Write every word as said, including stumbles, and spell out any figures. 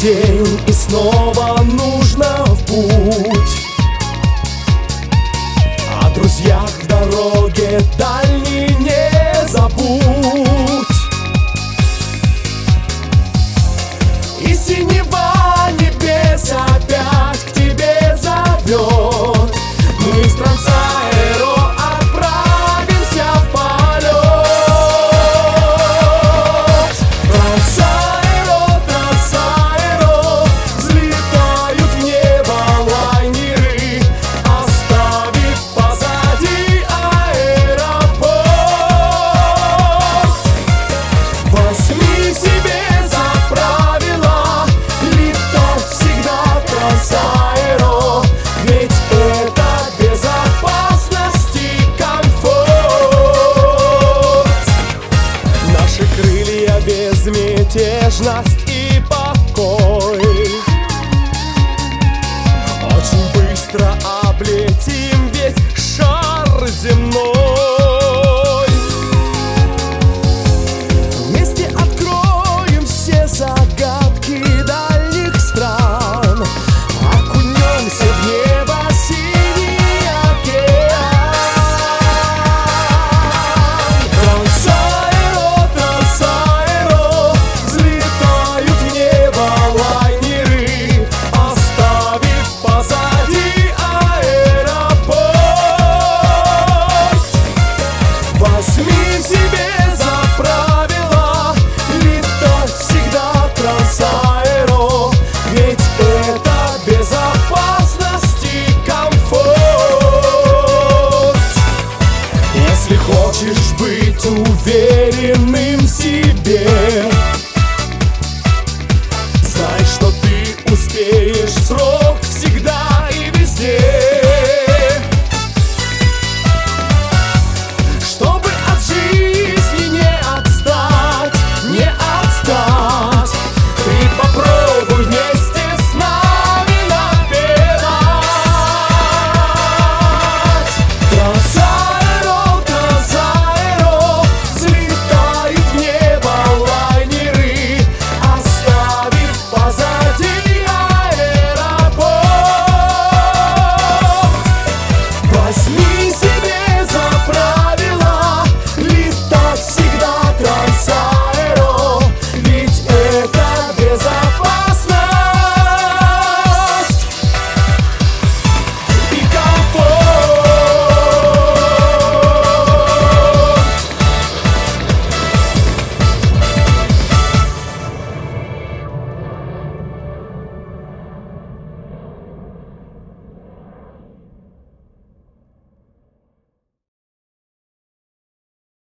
день, и снова нужно в путь. О друзьях в дороге дальней не забудь. И синева небес опять к тебе зовет. Мы с Трансаэро отправимся в полет. Трансаэро, Трансаэро, взлетают в небо лайнеры, оставив позади аэропорт. Возьми себе за правило летать всегда Трансаэро, ведь это безопасность и комфорт. Наши крылья — безмятежность и покой. Очень быстро облетим весь шар земной. Вместе откроем все загадки дальних стран. Окунемся в небо синий океан. Трансаэро, Трансаэро, взлетают в небо лайнеры, оставив позади аэропорт. Возьми себе за правило летать всегда Трансаэро, ведь это безопасность и комфорт. Если хочешь быть уверенным в себе, знай, что ты успеешь в срок